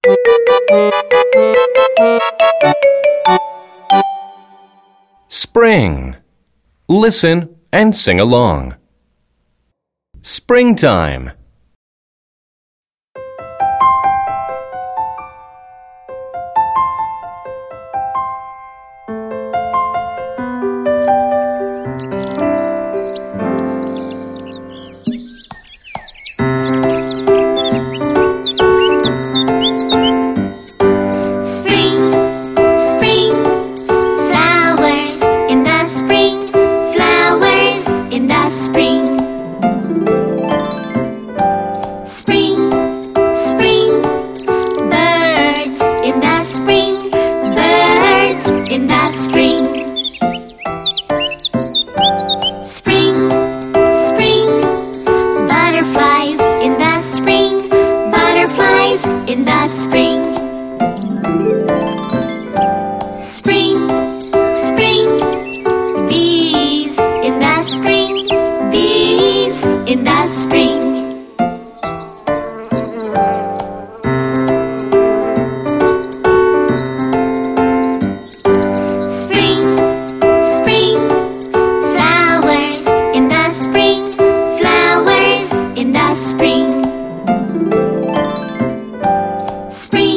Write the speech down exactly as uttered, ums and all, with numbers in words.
Spring. Listen and sing along. Springtime. Spring, spring, birds in the spring, birds in the spring. Spring, spring, butterflies in the spring, butterflies in the spring. Spring, spring, bees in the spring, bees in the spring. Spring.